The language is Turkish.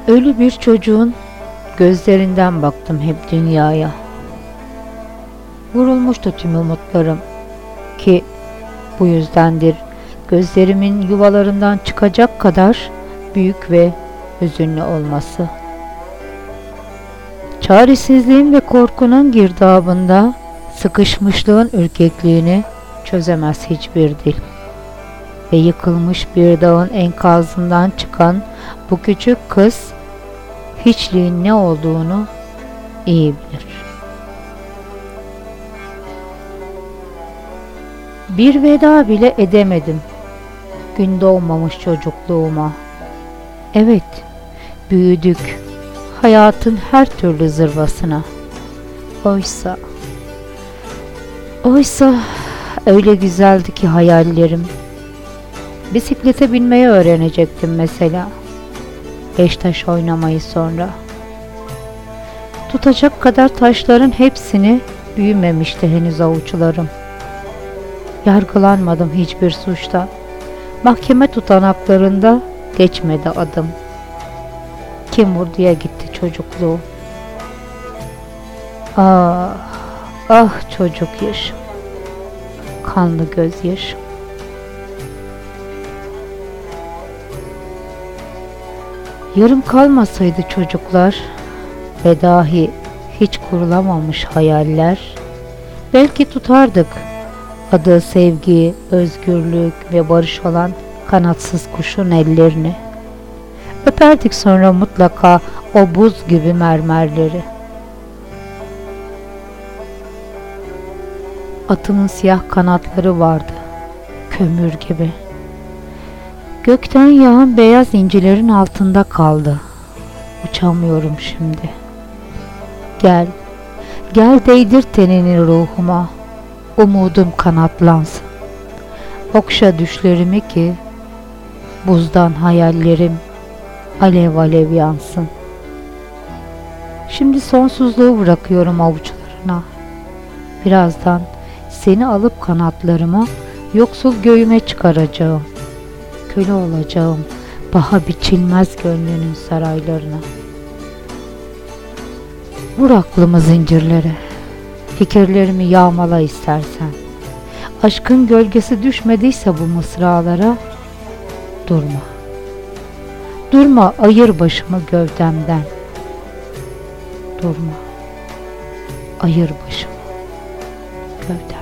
Ölü bir çocuğun gözlerinden baktım hep dünyaya. Vurulmuştu tüm umutlarım ki bu yüzdendir gözlerimin yuvalarından çıkacak kadar büyük ve hüzünlü olması. Çaresizliğin ve korkunun girdabında sıkışmışlığın ürkekliğini çözemez hiçbir dil. Ve yıkılmış bir dağın enkazından çıkan bu küçük kız hiçliğin ne olduğunu iyi bilir. Bir veda bile edemedim gün doğmamış çocukluğuma. Evet, büyüdük hayatın her türlü zırvasına. Oysa öyle güzeldi ki hayallerim. Bisiklete binmeyi öğrenecektim mesela. Beş taş oynamayı sonra. Tutacak kadar taşların hepsini büyümemişti henüz avuçlarım. Yargılanmadım hiçbir suçta. Mahkeme tutanaklarında geçmedi adım. Kim vurduya gitti çocukluğum. Ah, ah çocuk yaşım. Kanlı gözyaşım. Yarım kalmasaydı çocuklar ve dahi hiç kurulamamış hayaller, belki tutardık adı sevgi, özgürlük ve barış olan kanatsız kuşun ellerini. Öperdik sonra mutlaka o buz gibi mermerleri. Atımın siyah kanatları vardı, kömür gibi. Gökten yağan beyaz incilerin altında kaldı. Uçamıyorum şimdi. Gel, gel değdir tenini ruhuma. Umudum kanatlansın. Okşa düşlerimi ki buzdan hayallerim alev alev yansın. Şimdi sonsuzluğu bırakıyorum avuçlarına. Birazdan seni alıp kanatlarıma yoksul göğüme çıkaracağım. Köle olacağım paha biçilmez gönlünün saraylarına. Vur aklımı zincirlere, fikirlerimi yağmala istersen. Aşkın gölgesi düşmediyse bu mısralara, durma. Durma, ayır başımı gövdemden. Durma, ayır başımı gövdemden.